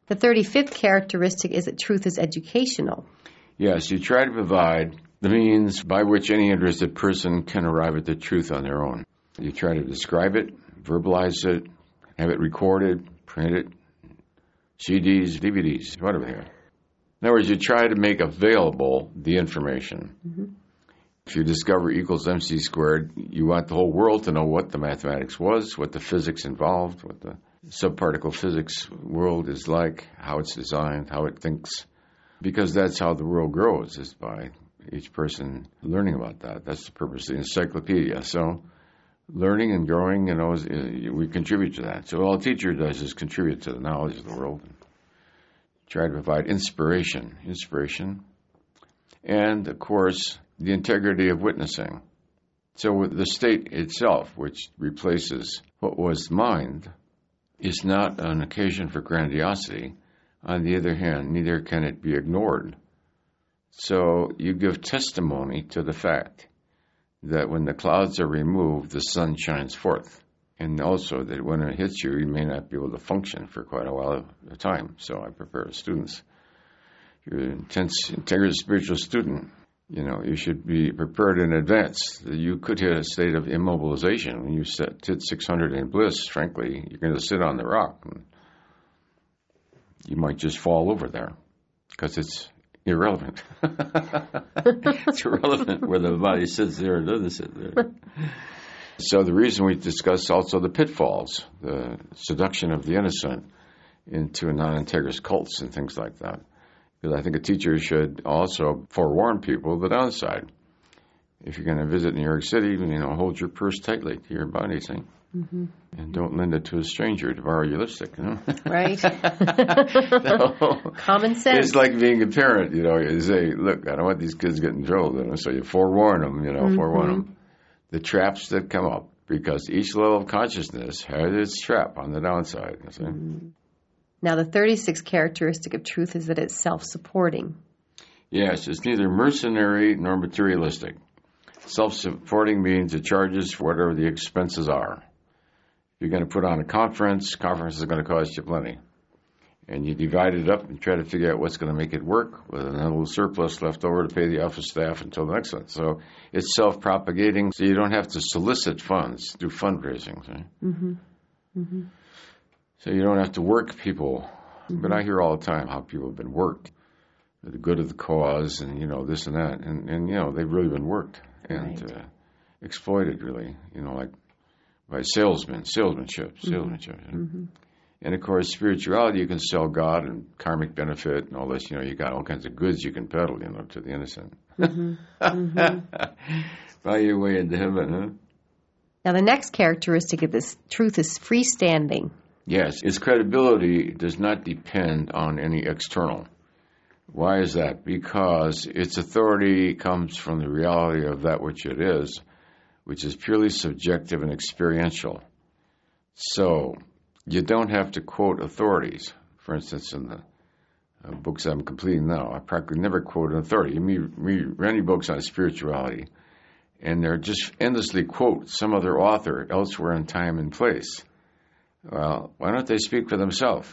The 35th characteristic is that truth is educational. Yes, you try to provide the means by which any interested person can arrive at the truth on their own. You try to describe it, verbalize it, have it recorded, print it, CDs, DVDs, whatever they are. In other words, you try to make available the information. Mm-hmm. If you discover equals MC squared, you want the whole world to know what the mathematics was, what the physics involved, what the subparticle physics world is like, how it's designed, how it thinks. Because that's how the world grows, is by each person learning about that. That's the purpose of the encyclopedia. So learning and growing, we contribute to that. So all a teacher does is contribute to the knowledge of the world. Try to provide inspiration, and, of course, the integrity of witnessing. So the state itself, which replaces what was mind, is not an occasion for grandiosity. On the other hand, neither can it be ignored. So you give testimony to the fact that when the clouds are removed, the sun shines forth. And also that when it hits you, you may not be able to function for quite a while at a time. So I prepare students. If you're an intense, integrated spiritual student, you should be prepared in advance that you could hit a state of immobilization. When you hit 600 in bliss, frankly, you're going to sit on the rock. And you might just fall over there because it's irrelevant. It's irrelevant whether the body sits there or doesn't sit there. So the reason we discuss also the pitfalls, the seduction of the innocent into non-integrous cults and things like that. Because I think a teacher should also forewarn people the downside. If you're going to visit New York City, hold your purse tightly to your body, see? Mm-hmm. And don't lend it to a stranger to borrow your lipstick, Right. So, common sense. It's like being a parent, you say, look, I don't want these kids getting drilled, so you forewarn them, mm-hmm. forewarn them. The traps that come up, because each level of consciousness has its trap on the downside. You see? Mm-hmm. Now, the 36th characteristic of truth is that it's self-supporting. Yes, it's neither mercenary nor materialistic. Self-supporting means it charges for whatever the expenses are. If you're going to put on a conference is going to cost you plenty. And you divide it up and try to figure out what's going to make it work with a little surplus left over to pay the office staff until the next one. So it's self-propagating, so you don't have to solicit funds, do fundraising. See? Mm-hmm. Mm-hmm. So you don't have to work people. Mm-hmm. But I hear all the time how people have been worked for the good of the cause and, this and that. And they've really been worked and right. Exploited, really, like by salesmanship. Mm-hmm. And, of course, spirituality, you can sell God and karmic benefit and all this. You got all kinds of goods you can peddle, to the innocent. Mm-hmm. Mm-hmm. Buy your way into heaven, huh? Now, the next characteristic of this truth is freestanding. Yes, its credibility does not depend on any external. Why is that? Because its authority comes from the reality of that which it is, which is purely subjective and experiential. So you don't have to quote authorities. For instance, in the books I'm completing now, I practically never quote an authority. You read any books on spirituality, and they're just endlessly quote some other author elsewhere in time and place. Well, why don't they speak for themselves?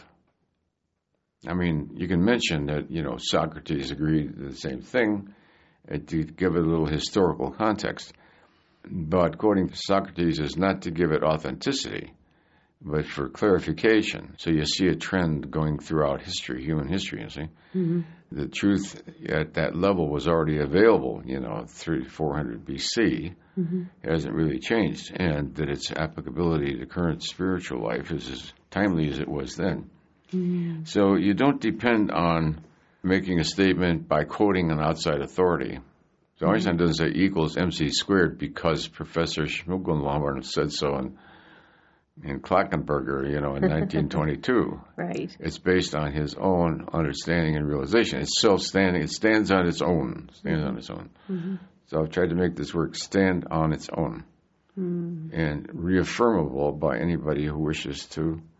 I mean, you can mention that, Socrates agreed to the same thing, to give it a little historical context. But quoting Socrates is not to give it authenticity, but for clarification. So you see a trend going throughout history, human history, you see. Mm-hmm. The truth at that level was already available, 400 BC. Mm-hmm. It hasn't really changed, and that its applicability to current spiritual life is as timely as it was then. Mm-hmm. So you don't depend on making a statement by quoting an outside authority. So Einstein doesn't say equals MC squared because Professor Schmugelnauer said so in Klackenberger, in 1922. Right. It's based on his own understanding and realization. It's self-standing. It stands on its own. Mm-hmm. So I've tried to make this work stand on its own and reaffirmable by anybody who wishes to